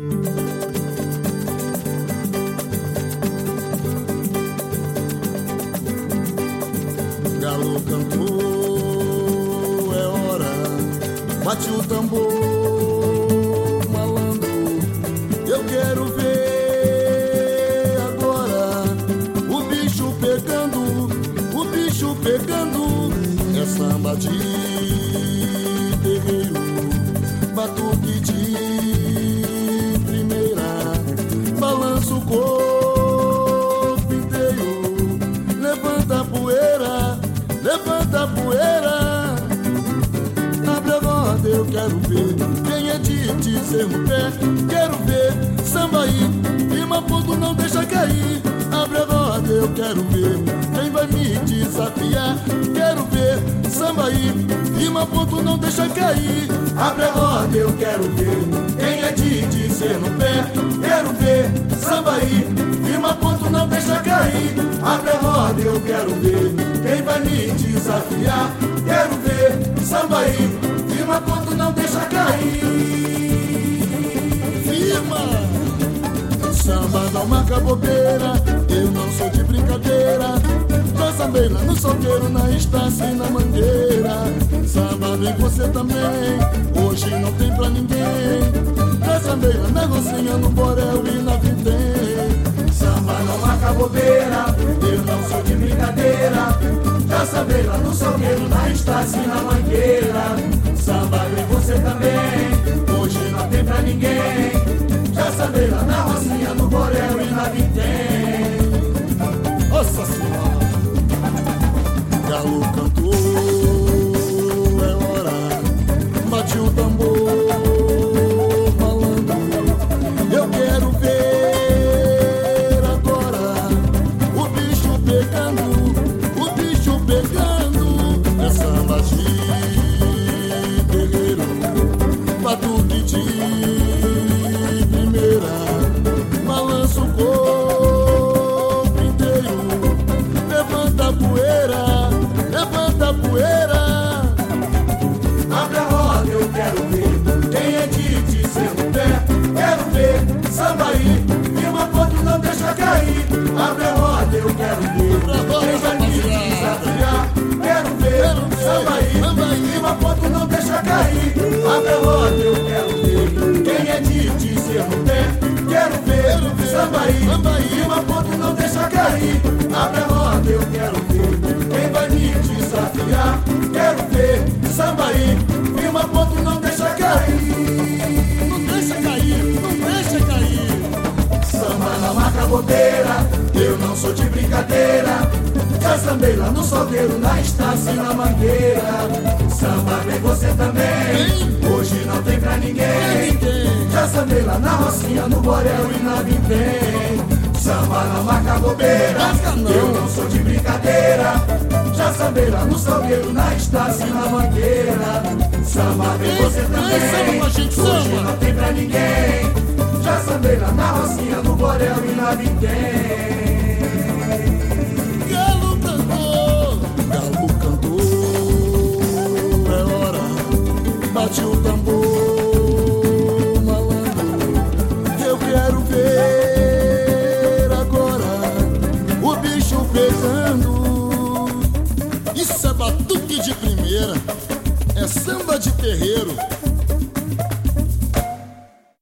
Galo cantou, é hora, bate o tambor, malandro, eu quero ver agora o bicho pegando, é samba de terreiro, batuque de primeira, balança o corpo inteiro, levanta a poeira, abre a roda, eu quero ver quem é de dizer no pé, quero ver samba aí, firma ponto, não deixa cair, abre a roda, eu quero ver quem vai me desafiar, quero ver samba aí, firma ponto, não deixa cair, abre a roda, eu quero ver quem é de dizer no pé, quero ver samba aí, firma ponto, não deixa cair, abre a roda, eu quero ver quem vai me desafiar, quero ver samba aí, firma ponto, não deixa cair, firma. Samba não marca bobeira, eu não sou de brincadeira, já sambei lá no solteiro, na Estácio e na Mangueira, samba vem você também, hoje não tem pra ninguém, já sambei lá na Rocinha, no Borel e na Vintém. Samba não marca bobeira, eu não sou de brincadeira, já sambei lá no solteiro, na Estácio e na Mangueira, samba vem você também, hoje não tem pra ninguém, já sambei lá na Rocinha, no Borel e na Vintém. Nossa Senhora! Galo cantou, é hora, bate o tambor, malandro, eu quero ver agora o bicho pegando, é samba de terreiro, batuque de primeira, balança o corpo inteiro, levanta a poeira, abre a roda, eu quero ver quem é de dizer no pé, quero ver samba aí, firma ponto, não deixa cair, abre a roda, eu quero ver quem vai me desafiar, quero ver samba aí, firma ponto, não deixa cair, abre a roda, eu quero ver quem é de dizer no pé, quero ver samba aí, firma ponto, não deixa cair, abre a roda, eu quero ver quem vai me desafiar, quero ver samba aí, firma ponto, não deixa cair, não deixa cair, samba não marca bobeira, eu não sou de brincadeira, já sambei lá no solteiro, na Estácio e na Mangueira, samba vem você também, hoje não tem pra ninguém, já sambei lá na Rocinha, no Borel e na Vintém. Samba não marca bobeira, eu não sou de brincadeira, já sambei lá no salgueiro, na Estácio e na Mangueira, samba vem você também, hoje não tem pra ninguém, já sambei lá na Rocinha, no Borel e na Vintém.